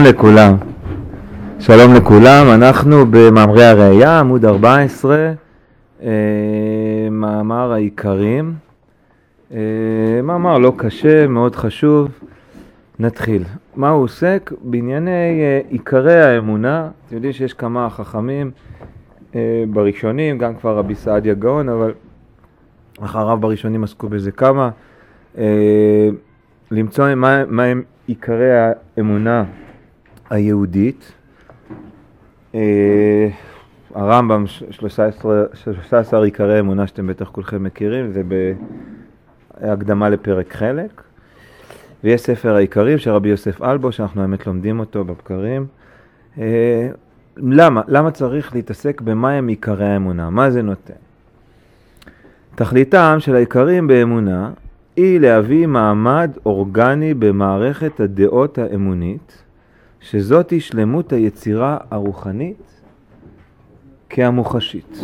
לכולם. שלום לכולם, אנחנו במאמרי הראייה, עמוד 14, מאמר העיקרים. מאמר לא קשה, מאוד חשוב. נתחיל. מה הוא עוסק? בענייני עיקרי האמונה. אתם יודעים שיש כמה חכמים בראשונים, גם כבר רבי סעדיה גאון, אבל אחריו בראשונים עסקו בזה כמה. למצוא מה הם עיקרי האמונה היהודית. הרמב"ם 13 עיקרי אמונה שאתם בטח כולכם מכירים, זה בהקדמה לפרק חלק. ויש ספר העיקרים של רבי יוסף אלבו, שאנחנו האמת לומדים אותו בבקרים. למה צריך להתעסק במה הם עיקרי האמונה? מה זה נותן? תכליתם של העיקרים באמונה היא להביא מעמד אורגני במערכת הדעות האמונית, שזאת היא שלמות היצירה הרוחנית כהמוחשית.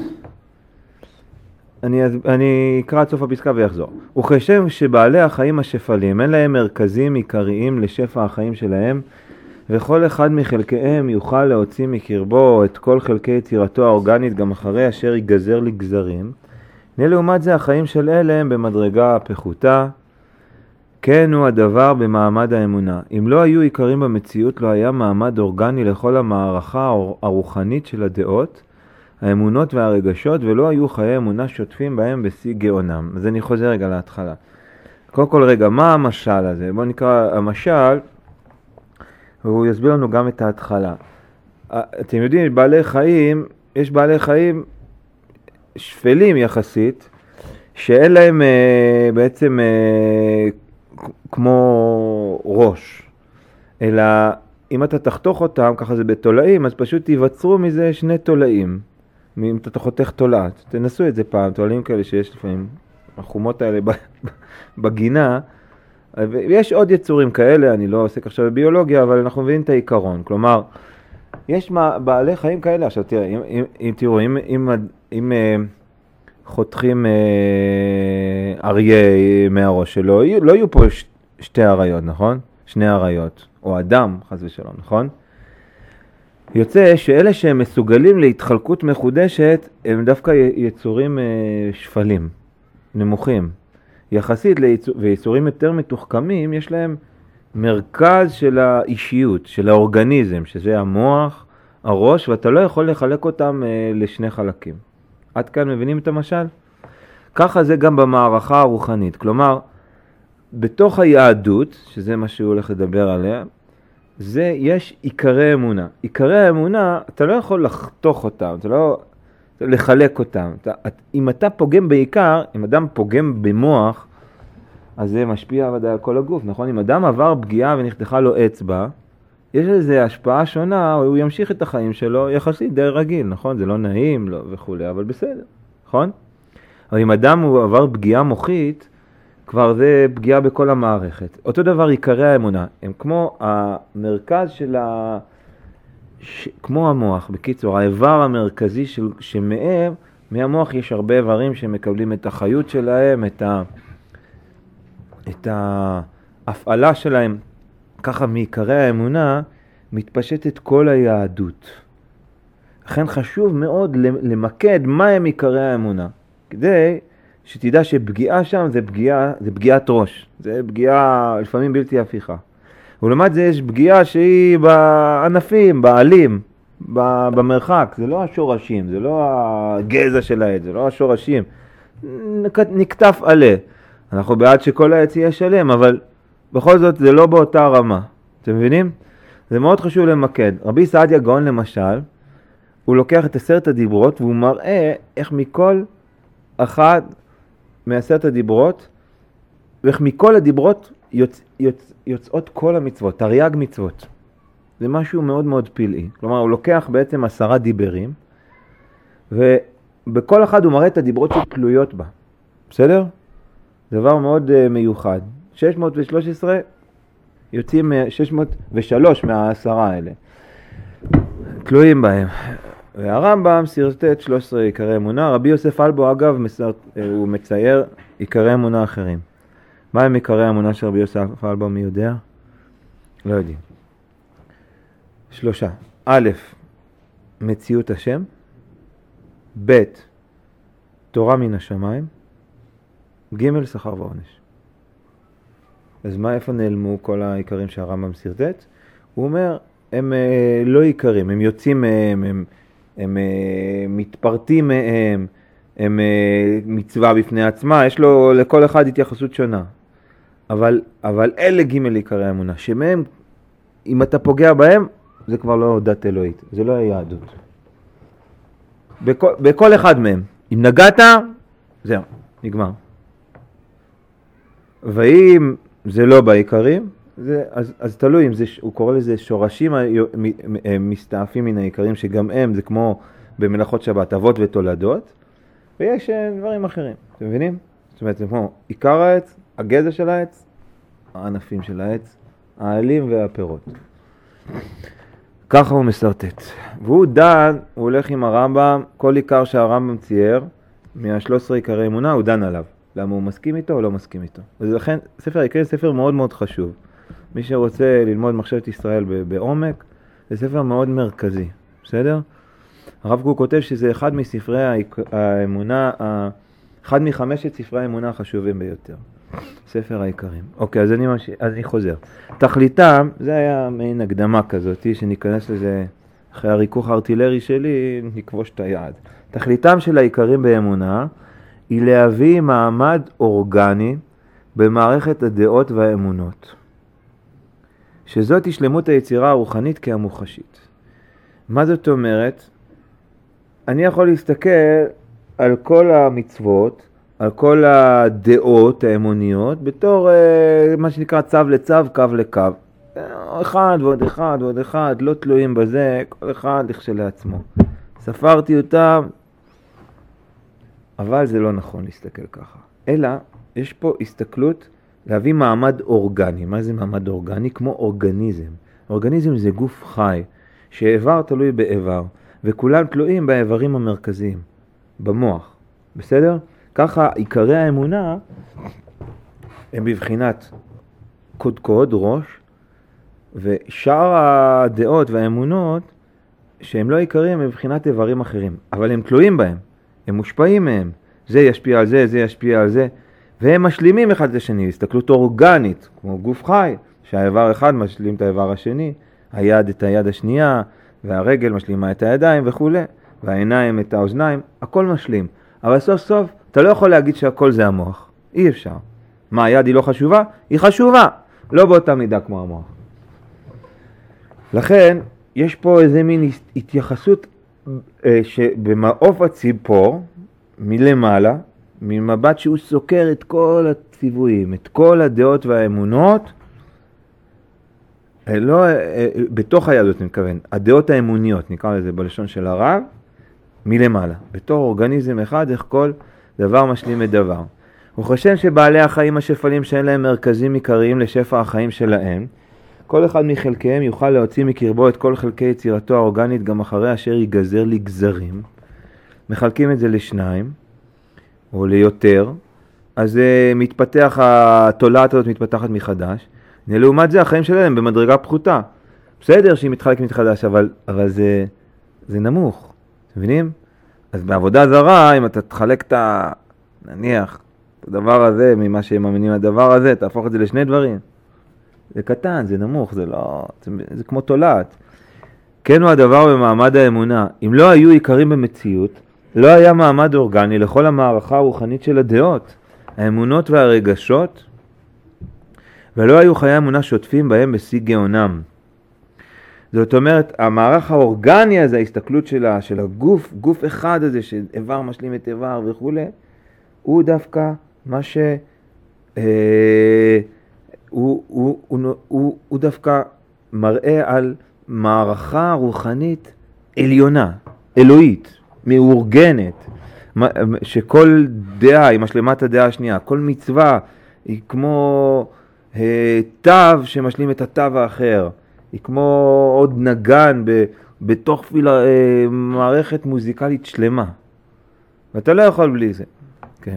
אני אקרא עד סוף הפסקה ויחזור. וכשם שבעלי החיים השפלים אין להם מרכזים עיקריים לשפע החיים שלהם, וכל אחד מחלקיהם יוכל להוציא מקרבו את כל חלקי יצירתו האורגנית גם אחרי אשר ייגזר לגזרים, לעומת זה החיים של אלה הם במדרגה פחותה. כן הוא הדבר במעמד האמונה. אם לא היו עיקרים במציאות, לא היה מעמד אורגני לכל המערכה הרוחנית של הדעות, האמונות והרגשות, ולא היו חיי אמונה שוטפים בהם בשיא גאונם. אז אני חוזר רגע להתחלה. קודם כל רגע, מה המשל הזה? בואו נקרא המשל, והוא יסביר לנו גם את ההתחלה. אתם יודעים, יש בעלי חיים שפלים יחסית, שאין להם בעצם כמו ראש, אלא אם אתה תחתוך אותם, ככה זה בתולעים, אז פשוט ייווצרו מזה שני תולעים. אם אתה חותך תולעת, תנסו את זה פעם, תולעים כאלה שיש לפעמים, החומות האלה בגינה, ויש עוד יצורים כאלה, אני לא עוסק עכשיו בביולוגיה, אבל אנחנו מבינים את העיקרון. כלומר, יש בעלי חיים כאלה. עכשיו תראה, אם תראו, אם חותכים אריה מהראש שלו, לא יהיו פה שתי אריות, נכון? שני אריות, או אדם, חס ושלום, נכון? יוצא שאלה שהם מסוגלים להתחלקות מחודשת, הם דווקא יצורים שפלים, נמוכים. יחסית ויצורים יותר מתוחכמים, יש להם מרכז של האישיות, של האורגניזם, שזה המוח, הראש, ואתה לא יכול לחלק אותם לשני חלקים. עד כאן מבינים את המשל? ככה זה גם במערכה הרוחנית. כלומר, בתוך היהדות, שזה מה שהוא הולך לדבר עליה, יש עיקרי אמונה. עיקרי האמונה, אתה לא יכול לחתוך אותם, אתה לא לחלק אותם. אם אתה פוגם בעיקר, אם אדם פוגם במוח, אז זה משפיע ודאי על כל הגוף, נכון? אם אדם עבר פגיעה ונחתכה לו אצבע, יש לזה השפעה שונה, הוא ימשיך את החיים שלו יחסית די רגיל, נכון? זה לא נעים לא, וכו', אבל בסדר, נכון? אבל אם אדם הוא עבר פגיעה מוחית, כבר זה פגיעה בכל המערכת. אותו דבר עיקרי האמונה, הם כמו המרכז של כמו המוח, בקיצור, האיבר המרכזי שמהם, מהמוח יש הרבה איברים שמקבלים את החיות שלהם, את ההפעלה שלהם. ככה מעיקרי האמונה מתפשטת כל היהדות. לכן חשוב מאוד למקד מה הם עיקרי האמונה, כדי שתדע שפגיעה שם זה פגיעת ראש, זה פגיעה לפעמים בלתי הפיכה. ולעומת זה יש פגיעה שהיא בענפים, בעלים, במרחק, זה לא השורשים, זה לא הגזע של העץ, זה לא השורשים, נקטף עלה. אנחנו בעד שכל העץ יהיה שלם, אבל בכל זאת זה לא באותה רמה. אתם מבינים? זה מאוד חשוב למקד. רבי סעדיה גאון למשל, הוא לוקח את 10 הדיברות והוא מראה איך מכל אחד מ10 הדיברות, ואיך מכל הדיברות יוצאות כל המצוות, תרי"ג מצוות. זה משהו מאוד מאוד פלאי. כלומר, הוא לוקח בעצם 10 דיברים, ובכל אחד הוא מראה את הדיברות שתלויות בה. בסדר? דבר מאוד מיוחד. 613 יוצאים 603 מה10 האלה. תלויים בהם. והרמב"ם סרטט 13 עיקרי אמונה. רבי יוסף אלבו אגב הוא מצייר עיקרי אמונה אחרים. מה הם עיקרי האמונה של רבי יוסף אלבו, מי יודע? לא יודעים. 3. א', מציאות השם, ב', תורה מן השמיים, ג', שכר ועונש. אז מה, איפה נעלמו כל העיקרים שהרמב"ם סרטט? הוא אומר, הם לא עיקרים, הם יוצאים מהם, הם מתפרטים מהם, הם מצווה בפני עצמה, יש לו לכל אחד התייחסות שונה. אבל אלה ג' עיקרי האמונה, שמהם, אם אתה פוגע בהם, זה כבר לא דת אלוהית, זה לא היהדות. בכל אחד מהם, אם נגעת, זהו, נגמר. ואם זה לא בעיקרים, אז תלוי אם זה, הוא קורא לזה שורשים מסתעפים מן העיקרים, שגם הם זה כמו במלאכות שבת, אבות ותולדות, ויש דברים אחרים, אתם מבינים? זאת אומרת, זה כמו עיקר העץ, הגזע של העץ, הענפים של העץ, העלים והפירות. ככה הוא מסרטט. והוא דן, הוא הולך עם הרמב"ם, כל עיקר שהרמב"ם צייר, מה-13 עיקרי אמונה, הוא דן עליו. למה הוא מסכים איתו או לא מסכים איתו. ולכן ספר העיקרים זה ספר מאוד מאוד חשוב. מי שרוצה ללמוד מחשבת ישראל בעומק, זה ספר מאוד מרכזי. בסדר? הרב קוק כותב שזה אחד מספרי האמונה, אחד מחמשת ספרי האמונה החשובים ביותר. ספר העיקרים. אוקיי, אז אני חוזר. תכליתם, זה היה מעין הקדמה כזאת, שניכנס לזה אחרי הריכוך הארטילרי שלי, נכבוש את היעד. תכליתם של העיקרים באמונה, היא להביא מעמד אורגני במערכת הדעות והאמונות. שזאת היא שלמות היצירה הרוחנית כהמוחשית. מה זאת אומרת? אני יכול להסתכל על כל המצוות, על כל הדעות האמוניות, בתור מה שנקרא צו לצו, קו לקו. אחד ועוד אחד ועוד אחד, לא תלויים בזה, כל אחד לכשלעצמו. ספרתי אותם, אבל זה לא נכון להסתכל ככה. אלא, יש פה הסתכלות להביא מעמד אורגני. מה זה מעמד אורגני? כמו אורגניזם. אורגניזם זה גוף חי, שאיבר תלוי באיבר, וכולם תלויים באיברים המרכזיים, במוח. בסדר? ככה עיקרי האמונה הם בבחינת קודקוד, ראש, ושאר הדעות והאמונות שהם לא עיקרים הם בבחינת איברים אחרים, אבל הם תלויים בהם, הם מושפעים מהם, זה ישפיע על זה, זה ישפיע על זה, והם משלימים אחד לשני, הסתכלות אורגנית, כמו גוף חי, שהאיבר אחד משלים את האיבר השני, היד את היד השנייה, והרגל משלימה את הידיים וכו', והעיניים את האוזניים, הכל משלים. אבל סוף סוף אתה לא יכול להגיד שהכל זה המוח, אי אפשר. מה, היד היא לא חשובה? היא חשובה, לא באותה מידה כמו המוח. לכן יש פה איזה מין התייחסות שבמעוף הציפור, מלמעלה, ממבט שהוא סוקר את כל הציוויים, את כל הדעות והאמונות, לא, בתוך היהדות אני מתכוון, הדעות האמוניות, נקרא לזה בלשון של הרב, מלמעלה, בתור אורגניזם אחד, איך כל דבר משלים את דבר. הוא חושב שבעלי החיים השפלים שאין להם מרכזים עיקריים לשפע החיים שלהם, כל אחד מחלקיהם יוכל להוציא מקרבו את כל חלקי יצירתו האורגנית גם אחרי אשר ייגזר לגזרים. מחלקים את זה לשניים, או ליותר, אז מתפתח, התולעת הזאת מתפתחת מחדש. לעומת זה החיים שלהם במדרגה פחותה. בסדר שהיא מתחלקת מחדש, אבל זה נמוך. אתם מבינים? אז בעבודה זרה, אם אתה תחלק את נניח, את הדבר הזה, ממה שהם מאמינים לדבר הזה, תהפוך את זה לשני דברים. זה קטן, זה נמוך, זה לא, זה כמו תולעת. כן הוא הדבר במעמד האמונה. אם לא היו עיקרים במציאות, לא היה מעמד אורגני לכל המערכה הרוחנית של הדעות, האמונות והרגשות, ולא היו חיי אמונה שוטפים בהם בשיא גאונם. זאת אומרת, המערך האורגני הזה, ההסתכלות של הגוף, גוף אחד הזה, שאיבר משלים את איבר וכו', הוא דווקא מה ש... הוא דווקא מראה על מערכה רוחנית עליונה, אלוהית, מאורגנת, שכל דעה היא משלמת הדעה השנייה, כל מצווה היא כמו תו שמשלים את התו האחר, היא כמו עוד נגן בתוך מערכת מוזיקלית שלמה, ואתה לא יכול בלי זה. כן.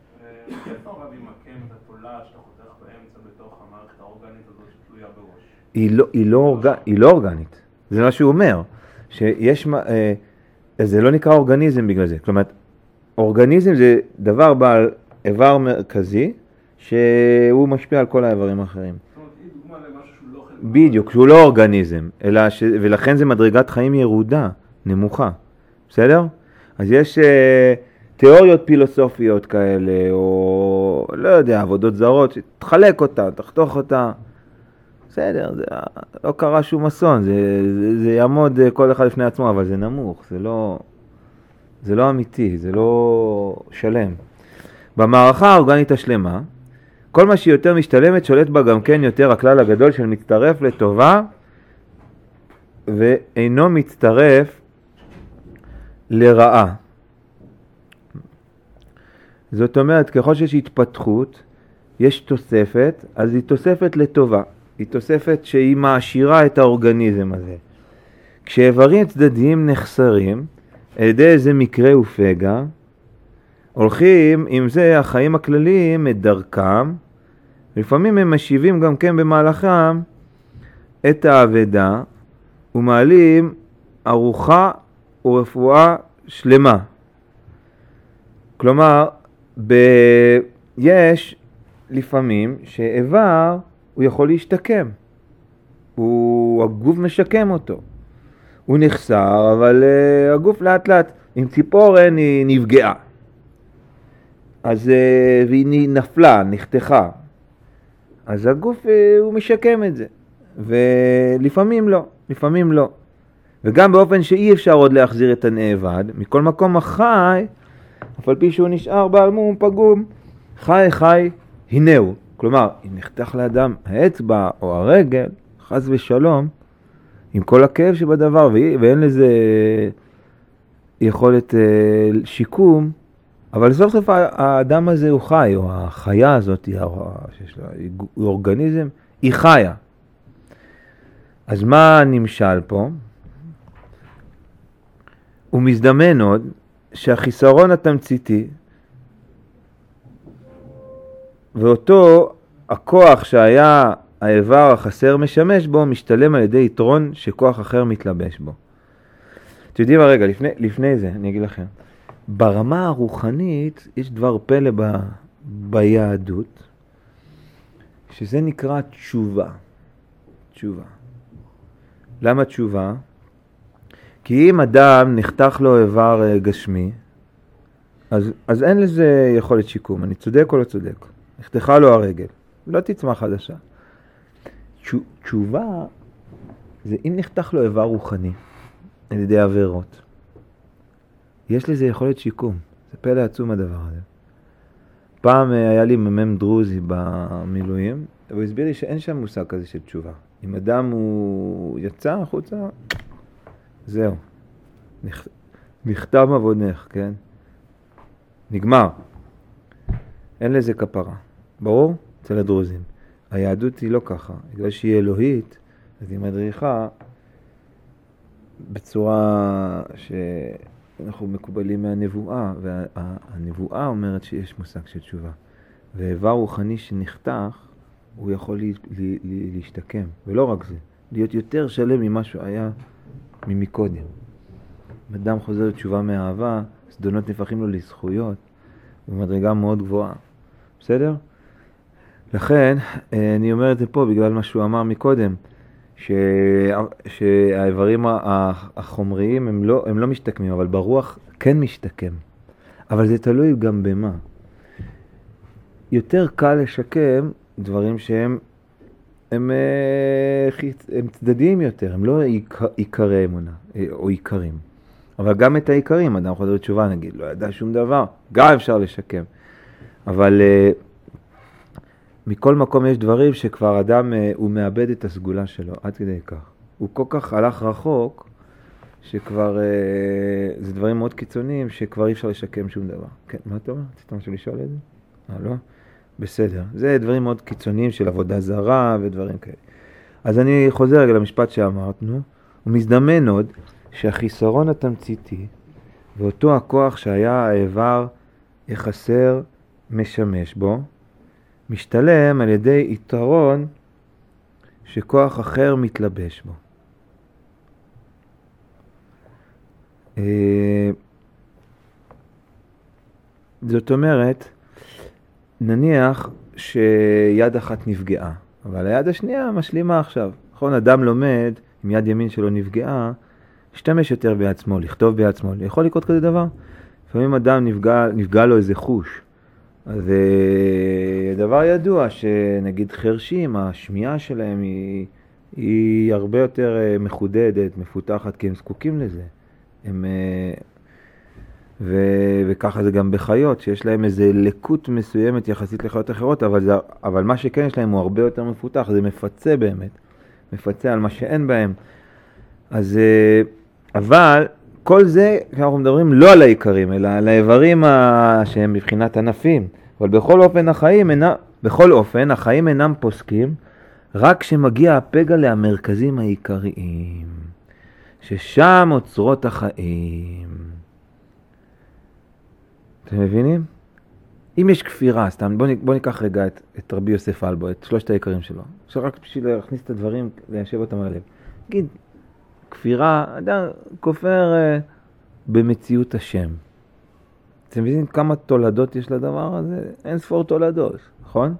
איפה הרב ימקם את התולעת שאתה חותך באמצע בתוך המערכת האורגנית הזאת שתלויה בראש? היא לא אורגנית. זה מה שהוא אומר. שיש, זה לא נקרא אורגניזם בגלל זה. כלומר, אורגניזם זה דבר בעל איבר מרכזי, שהוא משפיע על כל האיברים האחרים. זאת אומרת, היא דוגמה למשהו שהוא לא חלק. בדיוק, שהוא לא אורגניזם, ולכן זה מדרגת חיים ירודה, נמוכה. בסדר? אז יש תיאוריות פילוסופיות כאלה, או לא יודע, עבודות זרות, שתחלק אותה, תחתוך אותה. בסדר, זה לא קרה שום אסון, זה יעמוד כל אחד לפני עצמו, אבל זה נמוך, זה לא אמיתי, זה לא שלם. במערכה האורגנית השלמה, כל מה שהיא יותר משתלמת שולט בה גם כן יותר הכלל הגדול של מצטרף לטובה, ואינו מצטרף לרעה. זאת אומרת, ככל שיש התפתחות, יש תוספת, אז היא תוספת לטובה. היא תוספת שהיא מעשירה את האורגניזם הזה. כשאיברים צדדיים נחסרים, על ידי איזה מקרה ופגע, הולכים עם זה החיים הכלליים את דרכם, ולפעמים הם משיבים גם כן במהלכם את העבדה, ומעלים ארוחה ורפואה שלמה. כלומר, יש לפעמים שאיבר הוא יכול להשתקם. הגוף משקם אותו. הוא נחסר, אבל הגוף לאט לאט, עם ציפורן היא נפגעה. אז והיא נפלה, נחתכה. אז הגוף הוא משקם את זה. ולפעמים לא, לפעמים לא. וגם באופן שאי אפשר עוד להחזיר את הנאבד, מכל מקום החי, אף על פי שהוא נשאר בעל מום פגום, חי, הנהו. כלומר, אם נחתך לאדם האצבע או הרגל, חס ושלום, עם כל הכאב שבדבר, ואין לזה יכולת שיקום, אבל סוף סוף האדם הזה הוא חי, או החיה הזאת, שיש לה אורגניזם, היא חיה. אז מה נמשל פה? הוא מזדמן עוד שהחיסרון התמציתי, ואותו הכוח שהיה האיבר החסר משמש בו, משתלם על ידי יתרון שכוח אחר מתלבש בו. אתם יודעים הרגע, לפני זה, אני אגיד לכם, ברמה הרוחנית יש דבר פלא ביהדות, שזה נקרא תשובה. תשובה. למה תשובה? כי אם אדם נחתך לו איבר גשמי, אז אין לזה יכולת שיקום. אני צודק או לא צודק? נחתכה לו הרגל. לא תצמח חדשה. תשובה זה אם נחתך לו איבר רוחני על ידי עבירות. יש לזה יכולת שיקום. זה פלא עצום הדבר הזה. פעם היה לי מ"מ דרוזי במילואים, והוא הסביר לי שאין שם מושג כזה של תשובה. אם אדם הוא יצא החוצה, זהו. נחתם עבודך, כן? נגמר. אין לזה כפרה. ברור? אצל הדרוזים. היהדות היא לא ככה. בגלל שהיא אלוהית, אז היא מדריכה בצורה שאנחנו מקובלים מהנבואה, והנבואה אומרת שיש מושג של תשובה. ואיבר רוחני שנחתך, הוא יכול להשתקם. ולא רק זה, להיות יותר שלם ממה שהוא היה ממקודם. אדם חוזר לתשובה מאהבה, סדונות נפחים לו לזכויות, במדרגה מאוד גבוהה. בסדר? לכן, אני אומר את זה פה בגלל מה שהוא אמר מקודם, שהאיברים החומריים הם לא משתקמים, אבל ברוח כן משתקם. אבל זה תלוי גם במה. יותר קל לשקם דברים שהם צדדיים יותר, הם לא עיקרי אמונה, או עיקרים. אבל גם את העיקרים, אדם חוזר לתשובה, נגיד, לא ידע שום דבר, גם אפשר לשקם. אבל מכל מקום יש דברים שכבר אדם, הוא מאבד את הסגולה שלו, עד כדי כך. הוא כל כך הלך רחוק, שכבר, זה דברים מאוד קיצוניים, שכבר אי אפשר לשקם שום דבר. כן, מה אתה אומר? רצית משהו לשאול את זה? לא? בסדר. זה דברים מאוד קיצוניים של עבודה זרה ודברים כאלה. אז אני חוזר רגע למשפט שאמרנו, הוא מזדמן עוד שהחיסרון התמציתי, ואותו הכוח שהיה האיבר יחסר משמש בו, משתלם על ידי יתרון שכוח אחר מתלבש בו. זאת אומרת, נניח שיד אחת נפגעה, אבל היד השנייה משלימה עכשיו. נכון, אדם לומד, אם יד ימין שלו נפגעה, ישתמש יותר ביד שמאל, לכתוב ביד שמאל. יכול לקרות כזה דבר? לפעמים אדם נפגע לו איזה חוש. אז דבר ידוע שנגיד חרשים, השמיעה שלהם היא הרבה יותר מחודדת, מפותחת, כי הם זקוקים לזה. וככה זה גם בחיות, שיש להם איזה לקות מסוימת יחסית לחיות אחרות, אבל מה שכן יש להם הוא הרבה יותר מפותח, זה מפצה באמת, מפצה על מה שאין בהם. אז, אבל כל זה, אנחנו מדברים לא על העיקרים, אלא על האיברים שהם מבחינת ענפים. אבל בכל אופן, החיים אינם פוסקים, רק כשמגיע הפגע למרכזים העיקריים, ששם אוצרות החיים. אתם מבינים? אם יש כפירה, סתם, בוא ניקח רגע את רבי יוסף אלבו, את שלושת העיקרים שלו. עכשיו רק בשביל להכניס את הדברים, ליישב אותם על הלב. נגיד, כפירה, אדם כופר במציאות השם. אתם מבינים כמה תולדות יש לדבר הזה? אין ספור תולדות, נכון?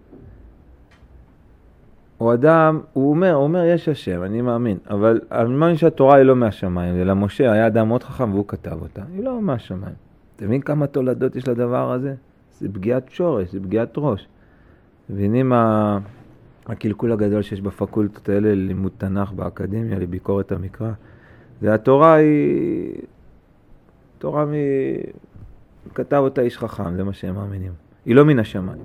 הוא אדם, הוא אומר יש השם, אני מאמין, אבל אני מאמין שהתורה היא לא מהשמיים, אלא משה היה אדם מאוד חכם והוא כתב אותה, היא לא מהשמיים. אתם מבינים כמה תולדות יש לדבר הזה? זה פגיעת שורש, זה פגיעת ראש. מבינים הקלקול הגדול שיש בפקולטות האלה ללימוד תנ"ך באקדמיה, לביקורת המקרא. והתורה היא... תורה כתב אותה איש חכם, זה מה שהם מאמינים. היא לא מן השמיים.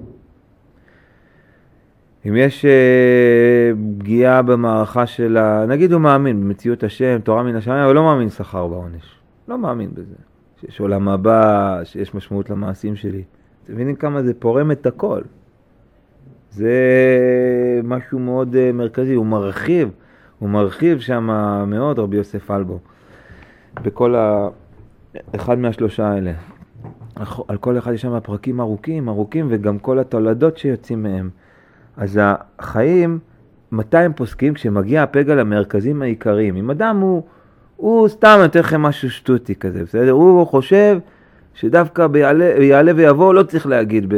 אם יש פגיעה במערכה של נגיד הוא מאמין במציאות השם, תורה מן השמיים, אבל לא מאמין שכר בעונש. לא מאמין בזה. שיש עולם הבא, שיש משמעות למעשים שלי. אתם מבינים כמה זה פורם את הכל. זה משהו מאוד מרכזי, הוא מרחיב שם מאוד רבי יוסף אלבו. בכל אחד מהשלושה האלה. על כל אחד יש שם פרקים ארוכים, וגם כל התולדות שיוצאים מהם. אז החיים, מתי הם פוסקים? כשמגיע הפגע למרכזים העיקריים. אם אדם הוא סתם נותן לכם משהו שטותי כזה, בסדר? הוא חושב שדווקא ביעלה ויבוא לא צריך להגיד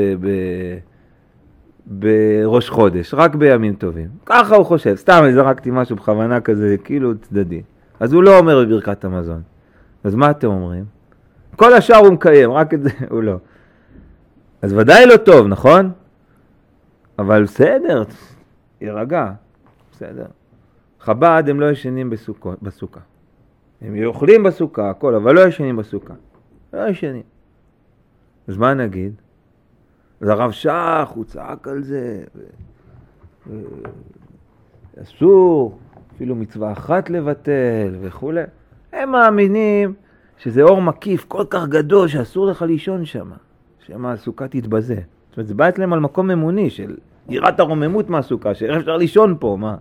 בראש חודש, רק בימים טובים. ככה הוא חושב, סתם זרקתי משהו בכוונה כזה, כאילו צדדי. אז הוא לא אומר בברכת המזון. אז מה אתם אומרים? כל השאר הוא מקיים, רק את זה הוא לא. אז ודאי לא טוב, נכון? אבל בסדר, ירגע, בסדר. חב"ד הם לא ישנים בסוכה. הם אוכלים בסוכה, הכל, אבל לא ישנים בסוכה. לא ישנים. אז מה נגיד? אז הרב שח, הוא צעק על זה, אסור, אפילו מצווה אחת לבטל וכו'. הם מאמינים שזה אור מקיף כל כך גדול שאסור לך לישון שם, שמה הסוכה תתבזה. זאת אומרת, זה בא אצלם על מקום ממוני של יראת הרוממות מהסוכה, שאיך אפשר לישון פה, מה?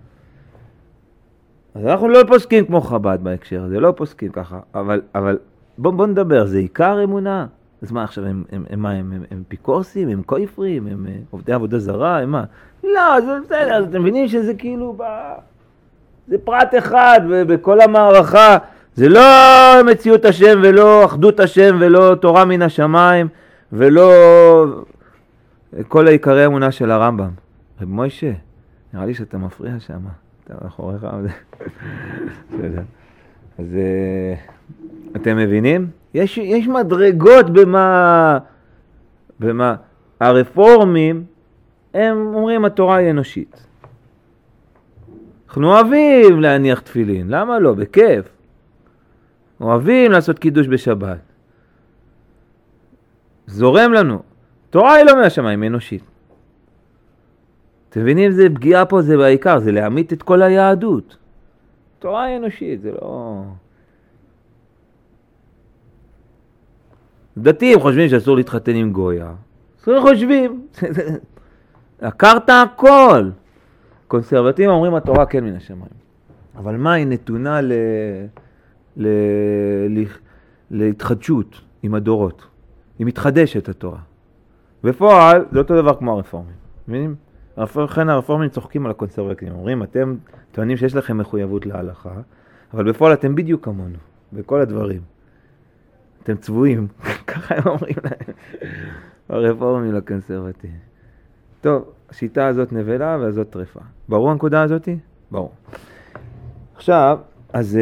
אז אנחנו לא פוסקים כמו חב"ד בהקשר, זה לא פוסקים ככה, אבל בוא נדבר, זה עיקר אמונה. אז מה עכשיו, הם פיקורסים, הם קויפרים, הם עובדי עבודה זרה, הם מה? לא, זה בסדר, אז אתם מבינים שזה כאילו, זה פרט אחד בכל המערכה, זה לא מציאות השם ולא אחדות השם ולא תורה מן השמיים ולא כל העיקרי אמונה של הרמב"ם. רב מוישה, נראה לי שאתה מפריע שם. אתה מאחוריך. בסדר. אז אתם מבינים? יש מדרגות במה הרפורמים הם אומרים התורה היא אנושית. אנחנו אוהבים להניח תפילין, למה לא? בכיף. אוהבים לעשות קידוש בשבת. זורם לנו. תורה היא לא מהשמיים, היא אנושית. אתם מבינים, זה פגיעה פה, זה בעיקר, זה להעמיד את כל היהדות. תורה היא אנושית, זה לא... דתיים חושבים שאסור להתחתן עם גויה. אסור חושבים. הכרת הכל. קונסרבטיבים אומרים התורה כן מן השמיים. אבל מה היא נתונה להתחדשות עם הדורות. היא מתחדשת התורה. בפועל זה אותו דבר כמו הרפורמים. מבינים? לכן הרפורמים צוחקים על הקונסרבטיבים, אומרים, אתם טוענים שיש לכם מחויבות להלכה, אבל בפועל אתם בדיוק כמונו, בכל הדברים. אתם צבועים, ככה הם אומרים להם, הרפורמים לקונסרבטיבים. טוב, השיטה הזאת נבלה והזאת טרפה. ברור הנקודה הזאת? ברור. עכשיו, אז...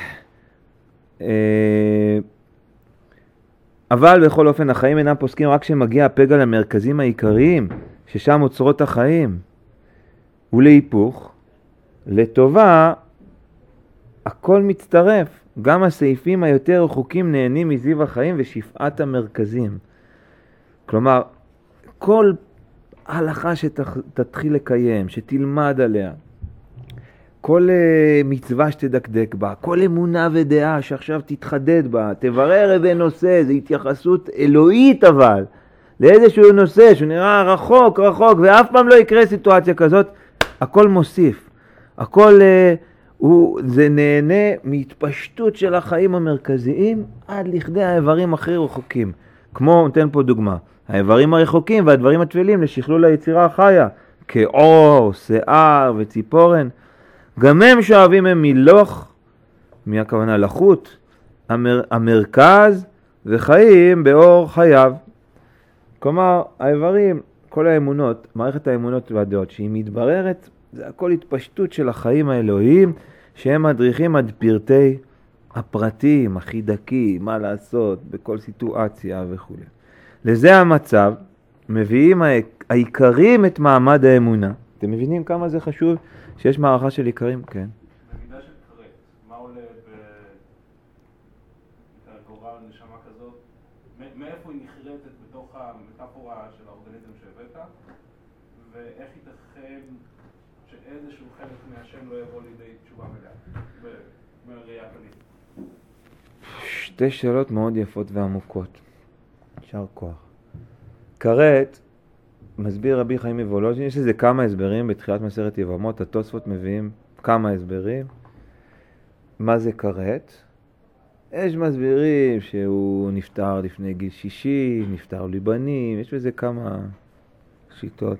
אבל בכל אופן החיים אינם פוסקים רק כשמגיע הפגע למרכזים העיקריים, ששם אוצרות החיים. ולהיפוך, לטובה, הכל מצטרף. גם הסעיפים היותר רחוקים נהנים מזיו החיים ושפעת המרכזים. כלומר, כל הלכה שתתחיל לקיים, שתלמד עליה, כל מצווה שתדקדק בה, כל אמונה ודעה שעכשיו תתחדד בה, תברר איזה נושא, זו התייחסות אלוהית אבל, לאיזשהו נושא שהוא נראה רחוק, ואף פעם לא יקרה סיטואציה כזאת, הכל מוסיף. הכל זה נהנה מהתפשטות של החיים המרכזיים עד לכדי האיברים הכי רחוקים. כמו, נותן פה דוגמה, האיברים הרחוקים והדברים הטפלים לשכלול היצירה החיה, כאור, שיער וציפורן, גם הם שואבים הם מלוך, מהכוונה לחוט, המרכז וחיים באור חייו. כלומר, האיברים, כל האמונות, מערכת האמונות והדעות שהיא מתבררת, זה הכל התפשטות של החיים האלוהיים, שהם מדריכים עד פרטי הפרטים, החידקים, מה לעשות בכל סיטואציה וכו'. לזה המצב, מביאים העיקרים את מעמד האמונה. אתם מבינים כמה זה חשוב שיש מערכה של עיקרים? כן. במידה של כרת, מה עולה בגורל נשמה כזאת? מאיפה היא נחרטת בתוך המטאפורה של האורגניזם שהבאת? ואיך ייתכן שאיזשהו חלק מהשם לא יבוא לידי תשובה מלאה? בראייה כללית. שתי שאלות מאוד יפות ועמוקות. יישר כוח. כרת, מסביר רבי חיים מוולוז'ין, יש לזה כמה הסברים בתחילת מסכת יבמות, התוספות מביאים כמה הסברים. מה זה כרת? יש מסבירים שהוא נפטר לפני גיל 60, נפטר ליבנים, יש בזה כמה שיטות.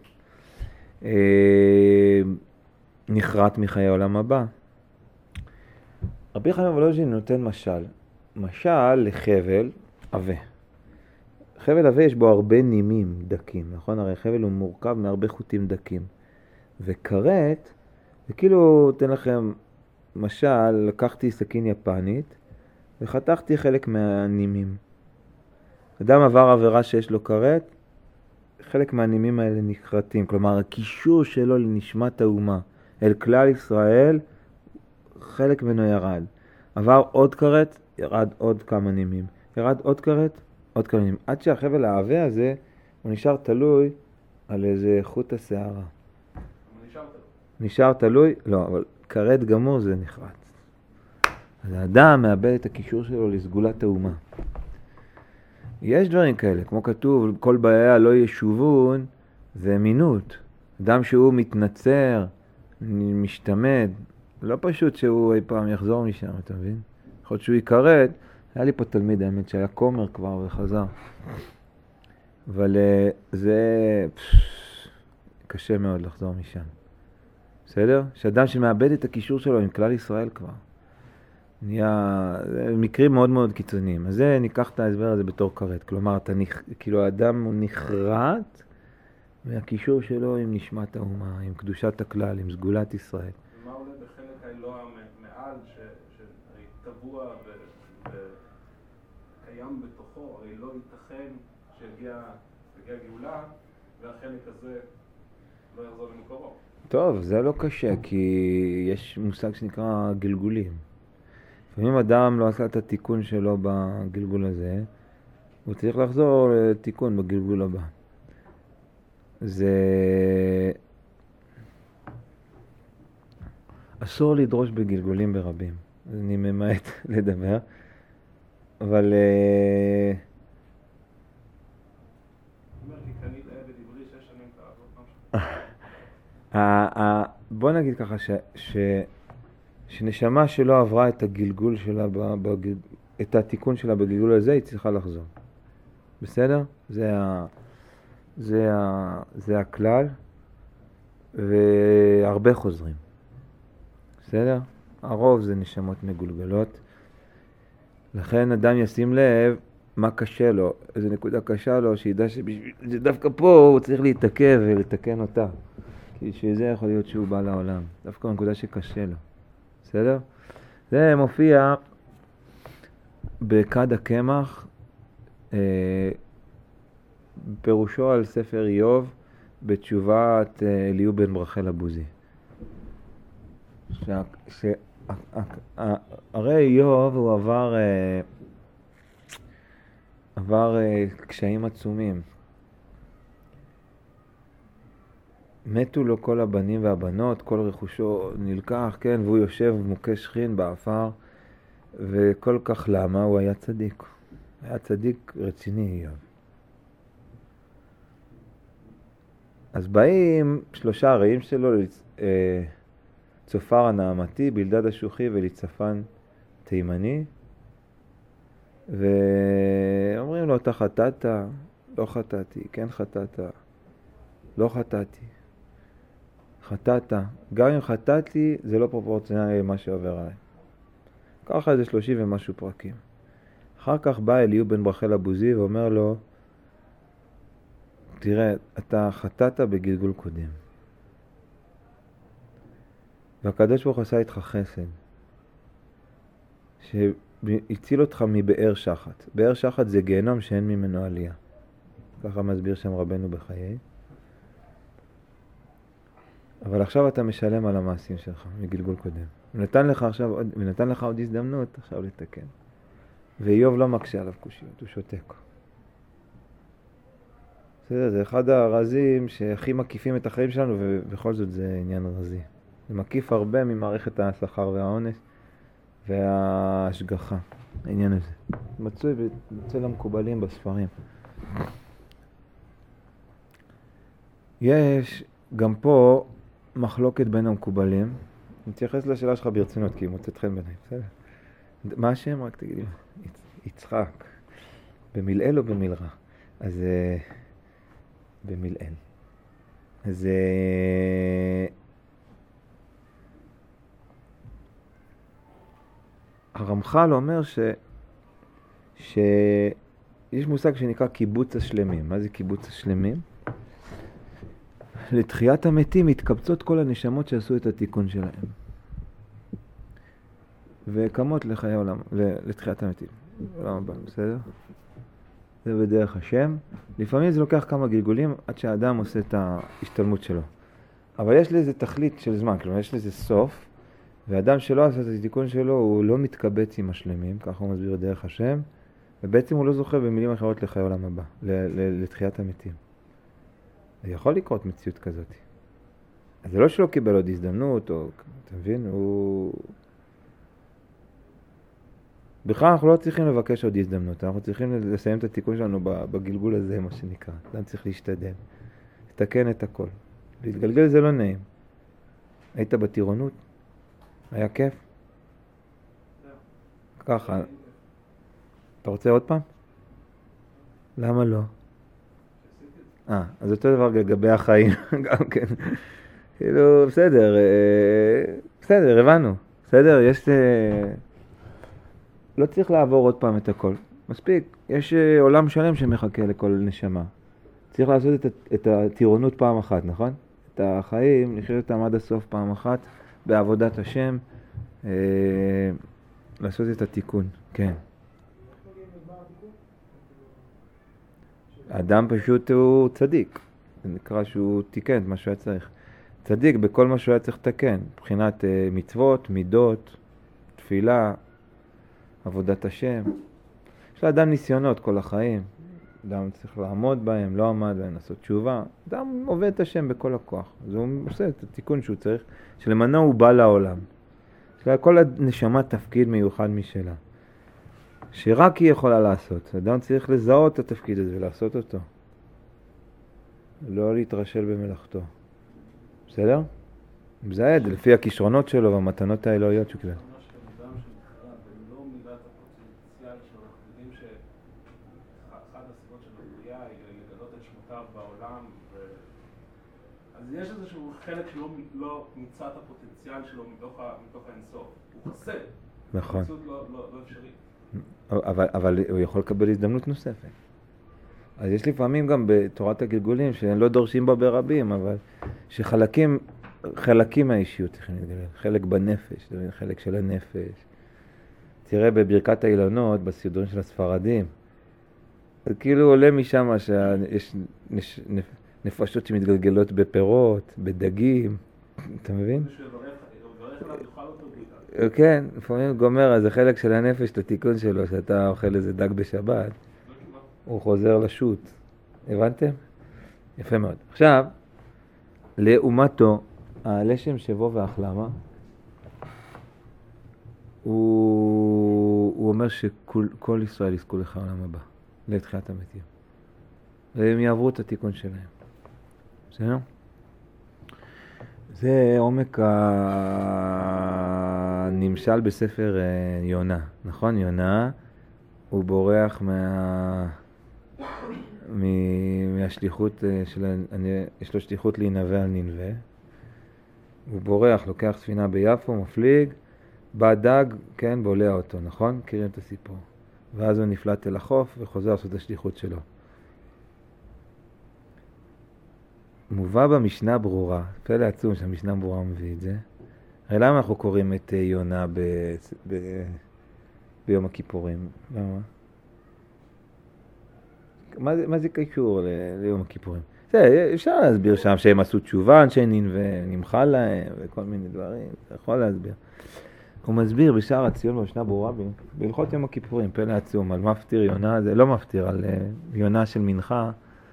נחרט מחיי העולם הבא. רבי חיים מוולוז'ין נותן משל לחבל עבה. חבל עבה יש בו הרבה נימים דקים, נכון? הרי חבל הוא מורכב מהרבה חוטים דקים. וכרת, זה כאילו, אתן לכם משל, לקחתי סכין יפנית וחתכתי חלק מהנימים. אדם עבר עבירה שיש לו כרת, חלק מהנימים האלה נכרתים. כלומר, הקישור שלו לנשמת האומה אל כלל ישראל, חלק ממנו ירד. עבר עוד כרת, ירד עוד כמה נימים. ירד עוד כרת, עוד כמה נימים. עד שהחבל העבה הזה, הוא נשאר תלוי על איזה חוט השערה. נשאר תלוי? לא, אבל כרת גמור זה נחרץ. אז האדם מאבד את הקישור שלו לסגולת האומה. יש דברים כאלה, כמו כתוב, כל בעיה לא ישובון, זה אמינות. אדם שהוא מתנצר, משתמד, לא פשוט שהוא אי פעם יחזור משם, אתה מבין? יכול להיות שהוא יקרת, היה לי פה תלמיד האמת שהיה קומר כבר וחזר. אבל זה קשה מאוד לחזור משם. בסדר? שאדם שמאבד את הקישור שלו עם כלל ישראל כבר. נהיה מקרים מאוד מאוד קיצוניים. אז זה ניקח את ההסבר הזה בתור כרת. כלומר, כאילו האדם הוא נחרט מהקישור שלו עם נשמת האומה, עם קדושת הכלל, עם סגולת ישראל. ומה עולה בחלק האלוה מעל שטבוע וקיים בתוכו? הרי לא ייתכן שיגיע גאולה והחלק הזה לא יחזור למקורו. טוב, זה לא קשה, כי יש מושג שנקרא גלגולים. לפעמים אדם לא עשה את התיקון שלו בגלגול הזה, הוא צריך לחזור לתיקון בגלגול הבא. זה אסור לדרוש בגלגולים ברבים. אני ממעט לדבר, אבל בוא נגיד ככה שנשמה שלא עברה את הגלגול שלה, את התיקון שלה בגלגול הזה, היא צריכה לחזור. בסדר? זה הכלל. והרבה חוזרים. בסדר? הרוב זה נשמות מגולגלות. לכן אדם ישים לב מה קשה לו, איזה נקודה קשה לו, שידע שדווקא פה הוא צריך להתעכב ולתקן אותה. כי שזה יכול להיות שהוא בא לעולם. דווקא בנקודה שקשה לו. בסדר? זה מופיע בכד הקמח, פירושו על ספר איוב, בתשובת אליהו בן ברחל הבוזי. הרי איוב הוא עבר קשיים עצומים. מתו לו כל הבנים והבנות, כל רכושו נלקח, כן, והוא יושב מוכה שכין באפר, וכל כך למה הוא היה צדיק. היה צדיק רציני איוב. אז באים 3 הרעים שלו, צופר הנעמתי, בלדד השוחי וליצפן תימני, ואומרים לו, אתה חטאת? לא חטאתי. כן חטאת? לא חטאתי. חטאת. גם אם חטאתי, זה לא פרופורציונלי למה שעובר עליי. ככה זה 30 ומשהו פרקים. אחר כך בא אליהו בן ברחל הבוזי ואומר לו, תראה, אתה חטאת בגלגול קודם. והקדוש ברוך עשה איתך חסד, שהציל אותך מבאר שחת. באר שחת זה גיהנום שאין ממנו עלייה. ככה מסביר שם רבנו בחיי. אבל עכשיו אתה משלם על המעשים שלך מגלגול קודם. ונתן לך עוד הזדמנות עכשיו לתקן. ואיוב לא מקשה עליו קושיות, הוא שותק. זה אחד הרזים שהכי מקיפים את החיים שלנו, ובכל זאת זה עניין רזי. זה מקיף הרבה ממערכת השכר והעונש וההשגחה, העניין הזה. מצוי אצל המקובלים בספרים. יש גם פה מחלוקת בין המקובלים. נתייחס לשאלה שלך ברצינות, כי היא מוצאת חן בעיניי, בסדר? מה השם? רק תגידי. יצחק. במילאל או במילרע? אז במילאל. אז הרמח"ל אומר שיש מושג שנקרא קיבוץ השלמים. מה זה קיבוץ השלמים? לתחיית המתים מתקבצות כל הנשמות שעשו את התיקון שלהם. וקמות לחיי עולם, לתחיית המתים. עולם הבא, בסדר? זה בדרך השם. לפעמים זה לוקח כמה גלגולים עד שהאדם עושה את ההשתלמות שלו. אבל יש לזה תכלית של זמן, כלומר יש לזה סוף, והאדם שלא עשה את התיקון שלו הוא לא מתקבץ עם השלמים, ככה הוא מסביר דרך השם, ובעצם הוא לא זוכה במילים אחרות לחיי עולם הבא, לתחיית המתים. זה יכול לקרות מציאות כזאת. אז זה לא שלא קיבל עוד הזדמנות, או, אתה מבין? בכלל אנחנו לא צריכים לבקש עוד הזדמנות, אנחנו צריכים לסיים את התיקון שלנו בגלגול הזה, מה שנקרא. אדם צריך להשתדל, לתקן את הכל. להתגלגל זה לא נעים. היית בטירונות? היה כיף? ככה. אתה רוצה עוד פעם? למה לא? אז אותו דבר לגבי החיים, גם כן. כאילו, בסדר, הבנו. בסדר, יש... לא צריך לעבור עוד פעם את הכל. מספיק, יש עולם שלם שמחכה לכל נשמה. צריך לעשות את הטירונות פעם אחת, נכון? את החיים, לחיות אותם עד הסוף פעם אחת, בעבודת השם, לעשות את התיקון, כן. האדם פשוט הוא צדיק. זה נקרא שהוא תיקן את מה שהוא היה צריך. צדיק בכל מה שהוא היה צריך לתקן. מבחינת מצוות, מידות, תפילה, עבודת השם. יש לאדם ניסיונות כל החיים. אדם צריך לעמוד בהם, לא עמד בהם, לעשות תשובה. אדם עובד את השם בכל הכוח. אז הוא עושה את התיקון שהוא צריך, שלמנו הוא בא לעולם. כל הנשמה תפקיד מיוחד משלה. שרק היא יכולה לעשות. אדם צריך לזהות את התפקיד הזה ולעשות אותו. לא להתרשל במלאכתו. בסדר? מזהה את זה לפי הכישרונות שלו והמתנות האלוהיות שהוא קיבל. אחת הסיבות של הבריאה היא לגלות את שמותיו בעולם, אז אז יש איזשהו חלק שלא מיצה את הפוטנציאל שלו מתוך האינסוף. הוא חסר. נכון. המציאות לא אפשרית. אבל הוא יכול לקבל הזדמנות נוספת. אז יש לפעמים גם בתורת הגלגולים שלא דורשים בה ברבים, אבל שחלקים מהאישיות צריכים להתגלל. חלק בנפש, חלק של הנפש. תראה בברכת האילנות, בסדרים של הספרדים, אז כאילו עולה משם שיש נפשות שמתגלגלות בפירות, בדגים, אתה מבין? כן, לפעמים גומר, אז זה חלק של הנפש, לתיקון שלו, שאתה אוכל איזה דג בשבת, הוא חוזר לשוט. הבנתם? יפה מאוד. עכשיו, לעומתו, הלשם שבו והחלמה, הוא אומר שכל ישראל יזכו לך העולם הבא, לתחיית המתים. והם יעברו את התיקון שלהם. בסדר? זה עומק הנמשל בספר יונה. נכון? יונה הוא בורח מהשליחות יש לו שליחות להינבא על ננבא. הוא בורח, לוקח ספינה ביפו, מפליג, בא דג, כן, בולע אותו, נכון? מכירים את הסיפור. ואז הוא נפלט אל החוף וחוזר לעשות את השליחות שלו. מובא במשנה ברורה, פלא עצום שהמשנה ברורה מביא את זה. הרי למה אנחנו קוראים את יונה ביום הכיפורים? למה? מה זה קשור ליום הכיפורים? אפשר להסביר שם שהם עשו תשובה, אנשי ונמחל להם וכל מיני דברים, אתה יכול להסביר. הוא מסביר בשער הציון במשנה ברורה בהלכות יום הכיפורים, פלא עצום, על מפטיר יונה, זה לא מפטיר, על יונה של מנחה,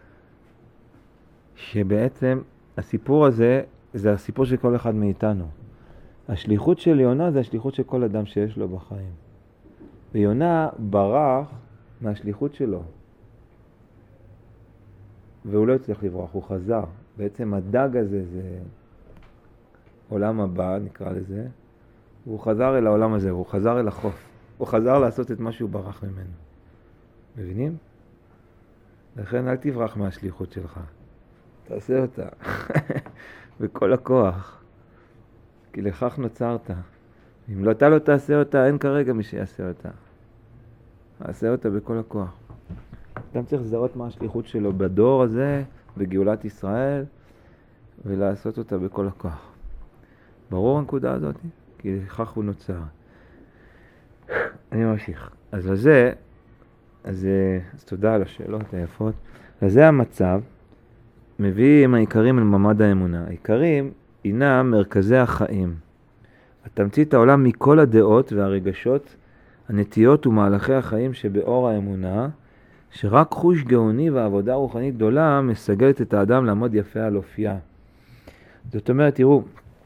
שבעצם הסיפור הזה זה הסיפור של כל אחד מאיתנו. השליחות של יונה זה השליחות של כל אדם שיש לו בחיים. ויונה ברח מהשליחות שלו. והוא לא הצליח לברוח, הוא חזר. בעצם הדג הזה זה עולם הבא, נקרא לזה. והוא חזר אל העולם הזה, הוא חזר אל החוף. הוא חזר לעשות את מה שהוא ברח ממנו. מבינים? לכן אל תברח מהשליחות שלך. תעשה אותה. בכל הכוח. כי לכך נוצרת. אם לא אתה לא תעשה אותה, אין כרגע מי שיעשה אותה. תעשה אותה בכל הכוח. אדם צריך לזהות מה השליחות שלו בדור הזה, בגאולת ישראל, ולעשות אותה בכל הכוח. ברור הנקודה הזאת? כי לכך הוא נוצר. אני ממשיך. אז תודה על השאלות היפות. אז זה המצב. מביאים העיקרים אל ממד האמונה. העיקרים הינם מרכזי החיים. התמצית העולם מכל הדעות והרגשות, הנטיות ומהלכי החיים שבאור האמונה, שרק חוש גאוני ועבודה רוחנית גדולה מסגלת את האדם לעמוד יפה על אופייה. זאת אומרת, תראו,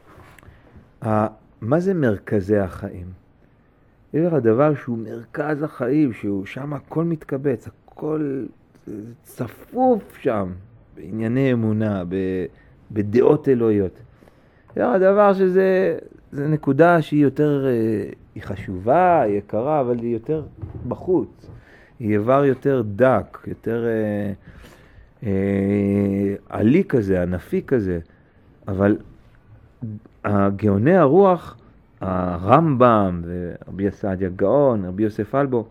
מה זה מרכזי החיים? יש לך דבר שהוא מרכז החיים, שהוא שם הכל מתקבץ, הכל צפוף שם, בענייני אמונה, בדעות אלוהיות. זה הדבר שזה נקודה שהיא יותר, היא חשובה, היא יקרה, אבל היא יותר בחוץ. היא איבר יותר דק, יותר עלי כזה, ענפי כזה. אבל הגאוני הרוח, הרמב"ם, ורבי סעדיה גאון, רבי יוסף אלבו,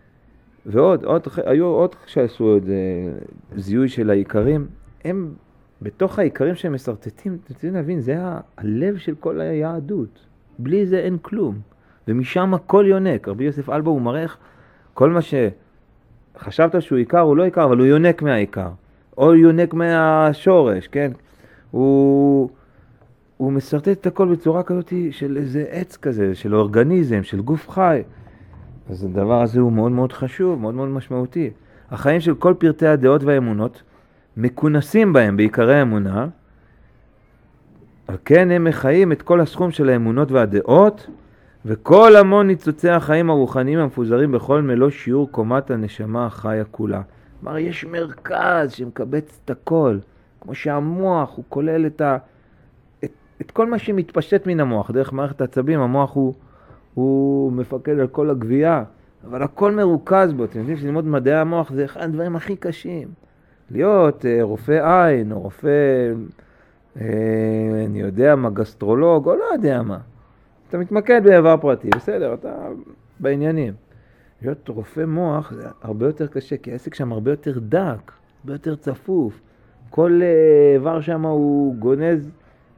היו עוד שעשו את זיהוי של העיקרים, הם בתוך העיקרים שהם מסרטטים, אתם צריכים להבין, זה הלב של כל היהדות. בלי זה אין כלום. ומשם הכל יונק. רבי יוסף אלבו הוא מראה כל מה שחשבת שהוא עיקר, הוא לא עיקר, אבל הוא יונק מהעיקר. או יונק מהשורש, כן? הוא מסרטט את הכל בצורה כזאת של איזה עץ כזה, של אורגניזם, של גוף חי. אז הדבר הזה הוא מאוד מאוד חשוב, מאוד מאוד משמעותי. החיים של כל פרטי הדעות והאמונות מכונסים בהם בעיקרי האמונה, על כן הם מחיים את כל הסכום של האמונות והדעות, וכל המון ניצוצי החיים הרוחניים המפוזרים בכל מלוא שיעור קומת הנשמה החיה כולה. כלומר, יש מרכז שמקבץ את הכל, כמו שהמוח הוא כולל את כל מה שמתפשט מן המוח. דרך מערכת העצבים, המוח הוא מפקד על כל הגבייה, אבל הכל מרוכז בו. אתם יודעים שללמוד מדעי המוח זה אחד הדברים הכי קשים. להיות רופא עין או רופא אני יודע מה, גסטרולוג, או לא יודע מה. אתה מתמקד באיבר פרטי, בסדר, אתה בעניינים. להיות רופא מוח זה הרבה יותר קשה, כי העסק שם הרבה יותר דק, הרבה יותר צפוף. כל איבר שם הוא גונז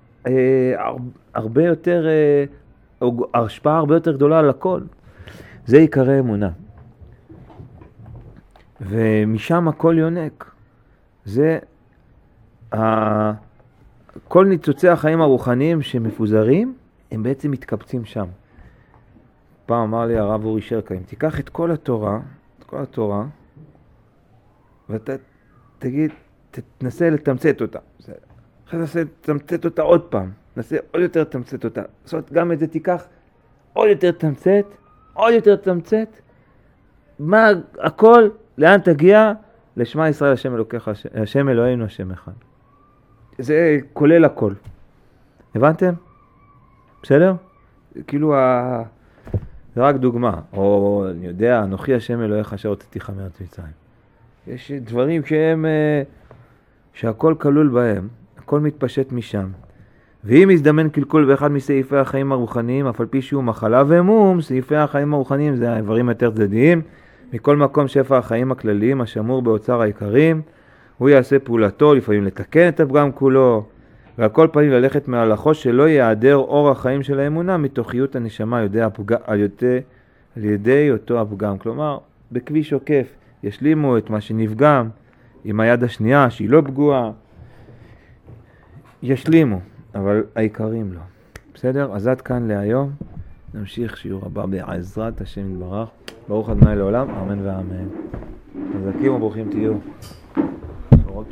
הרבה יותר, השפעה הרבה יותר גדולה על הכל. זה עיקרי אמונה. ומשם הכל יונק. זה כל ניצוצי החיים הרוחניים שמפוזרים, הם בעצם מתקבצים שם. פעם אמר לי הרב אורי שרקה, אם תיקח את כל התורה, ואתה תגיד, תנסה לתמצת אותה. אחרי תנסה לתמצת אותה עוד פעם. נסה עוד יותר לתמצת אותה. זאת אומרת, גם את זה תיקח עוד יותר תמצת, מה הכל, לאן תגיע? לשמע ישראל השם אלוקיך, השם אלוהינו השם אחד. זה כולל הכל. הבנתם? בסדר? כאילו זה רק דוגמה. או אני יודע, אנוכי השם אלוהיך אשר הוצאתיך מארץ מצרים. יש דברים שהכל כלול בהם, הכל מתפשט משם. ואם יזדמן קלקול באחד מסעיפי החיים הרוחניים, אף על פי שהוא מחלה ומום, סעיפי החיים הרוחניים זה האיברים יותר צדדיים, מכל מקום שפע החיים הכלליים השמור באוצר העיקרים, הוא יעשה פעולתו, לפעמים לתקן את הפגם כולו, ועל כל פנים ללכת מהלכו שלא יעדר אור החיים של האמונה מתוכיות הנשמה על ידי אותו הפגם. כלומר, בכביש עוקף ישלימו את מה שנפגם עם היד השנייה שהיא לא פגועה, ישלימו, אבל העיקרים לא. בסדר? אז עד כאן להיום. נמשיך שיעור הבא בעזרת השם יתברך. ברוך ה' לעולם, אמן ואמן. חזקים וברוכים תהיו.